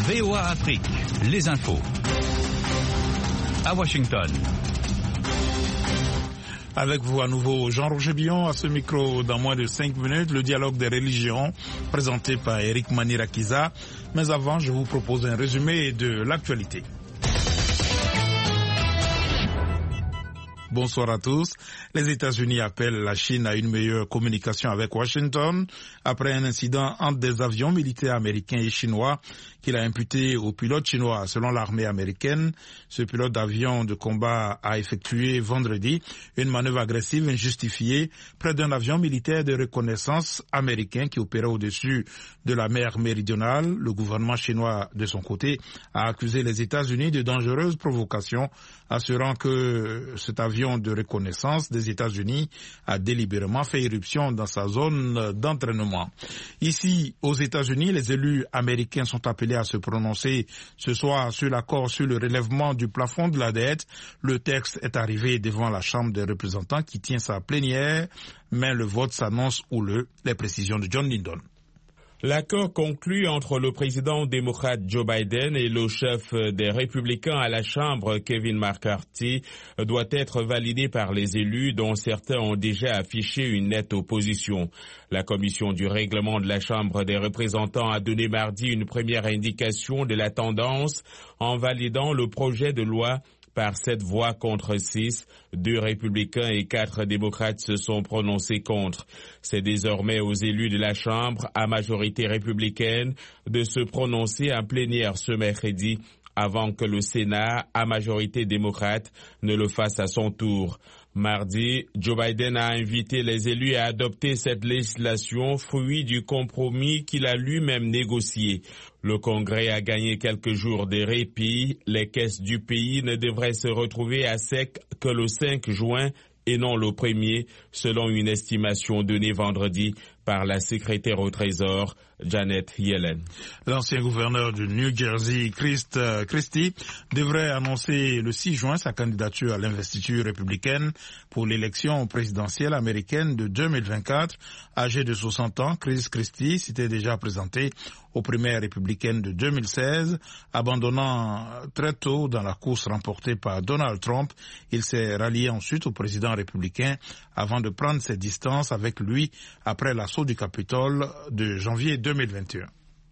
VOA Afrique, les infos. À Washington. Avec vous à nouveau, Jean-Roger Billon à ce micro dans moins de 5 minutes, le dialogue des religions présenté par Eric Manirakiza. Mais avant, je vous propose un résumé de l'actualité. Bonsoir à tous. Les États-Unis appellent la Chine à une meilleure communication avec Washington après un incident entre des avions militaires américains et chinois qu'il a imputé au pilote chinois. Selon l'armée américaine, ce pilote d'avion de combat a effectué vendredi une manœuvre agressive injustifiée près d'un avion militaire de reconnaissance américain qui opérait au-dessus de la mer Méridionale. Le gouvernement chinois, de son côté, a accusé les États-Unis de dangereuses provocations, assurant que cet avion de reconnaissance des États-Unis a délibérément fait irruption dans sa zone d'entraînement. Ici, aux États-Unis, les élus américains sont appelés à se prononcer ce soir sur l'accord sur le relèvement du plafond de la dette. Le texte est arrivé devant la Chambre des représentants qui tient sa plénière, mais le vote s'annonce houleux. Les précisions de John Lindon. L'accord conclu entre le président démocrate Joe Biden et le chef des républicains à la Chambre, Kevin McCarthy, doit être validé par les élus dont certains ont déjà affiché une nette opposition. La commission du règlement de la Chambre des représentants a donné mardi une première indication de la tendance en validant le projet de loi par 7 voix contre 6, 2 républicains et 4 démocrates se sont prononcés contre. C'est désormais aux élus de la Chambre, à majorité républicaine, de se prononcer en plénière ce mercredi avant que le Sénat, à majorité démocrate, ne le fasse à son tour. Mardi, Joe Biden a invité les élus à adopter cette législation, fruit du compromis qu'il a lui-même négocié. Le Congrès a gagné quelques jours de répit. Les caisses du pays ne devraient se retrouver à sec que le 5 juin et non le 1er, selon une estimation donnée vendredi par la secrétaire au Trésor, Janet Yellen. L'ancien gouverneur du New Jersey, Christie, devrait annoncer le 6 juin sa candidature à l'investiture républicaine pour l'élection présidentielle américaine de 2024. Âgé de 60 ans, Chris Christie s'était déjà présenté aux primaires républicaines de 2016, abandonnant très tôt dans la course remportée par Donald Trump. Il s'est rallié ensuite au président républicain avant de prendre ses distances avec lui après l'assaut du Capitole de janvier 2021.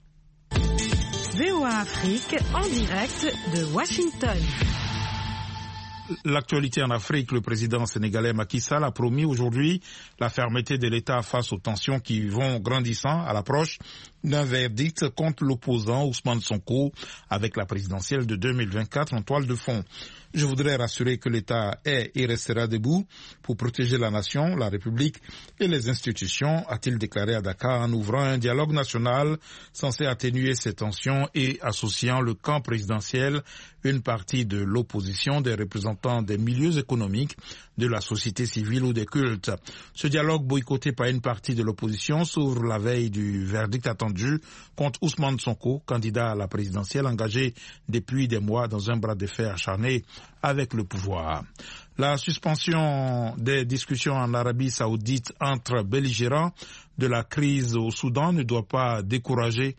VOA Afrique en direct de Washington. L'actualité en Afrique, le président sénégalais Macky Sall a promis aujourd'hui la fermeté de l'État face aux tensions qui vont grandissant à l'approche d'un verdict contre l'opposant Ousmane Sonko avec la présidentielle de 2024 en toile de fond. Je voudrais rassurer que l'État est et restera debout pour protéger la nation, la République et les institutions, a-t-il déclaré à Dakar en ouvrant un dialogue national censé atténuer ces tensions et associant le camp présidentiel, une partie de l'opposition, des représentants des milieux économiques, de la société civile ou des cultes. Ce dialogue boycotté par une partie de l'opposition s'ouvre la veille du verdict attendu contre Ousmane Sonko, candidat à la présidentielle engagé depuis des mois dans un bras de fer acharné avec le pouvoir. La suspension des discussions en Arabie Saoudite entre belligérants de la crise au Soudan ne doit pas décourager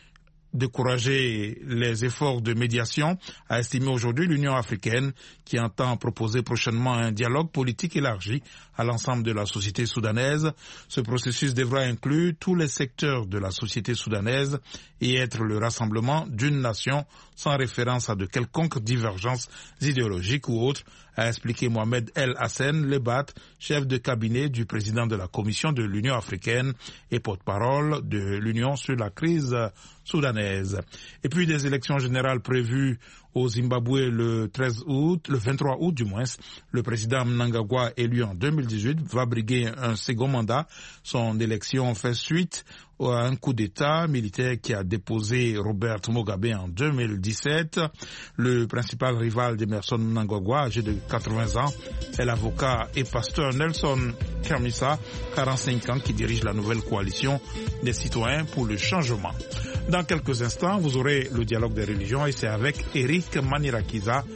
les efforts de médiation, a estimé aujourd'hui l'Union africaine qui entend proposer prochainement un dialogue politique élargi à l'ensemble de la société soudanaise. Ce processus devra inclure tous les secteurs de la société soudanaise et être le rassemblement d'une nation sans référence à de quelconques divergences idéologiques ou autres, a expliqué Mohamed El Hassen Lebat, chef de cabinet du président de la Commission de l'Union africaine et porte-parole de l'Union sur la crise soudanaise. Et puis des élections générales prévues au Zimbabwe le 23 août du moins. Le président Mnangagwa, élu en 2018, va briguer un second mandat. Son élection fait suite à un coup d'État militaire qui a déposé Robert Mugabe en 2017. Le principal rival d'Emerson Mnangagwa, âgé de 80 ans, est l'avocat et pasteur Nelson Chamisa, 45 ans, qui dirige la nouvelle coalition des citoyens pour le changement. Dans quelques instants, vous aurez le dialogue des religions et c'est avec Eric Manirakiza.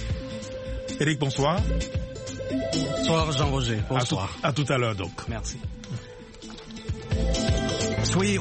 Eric, bonsoir. Bonsoir Jean-Roger, bonsoir. À tout à l'heure donc. Merci.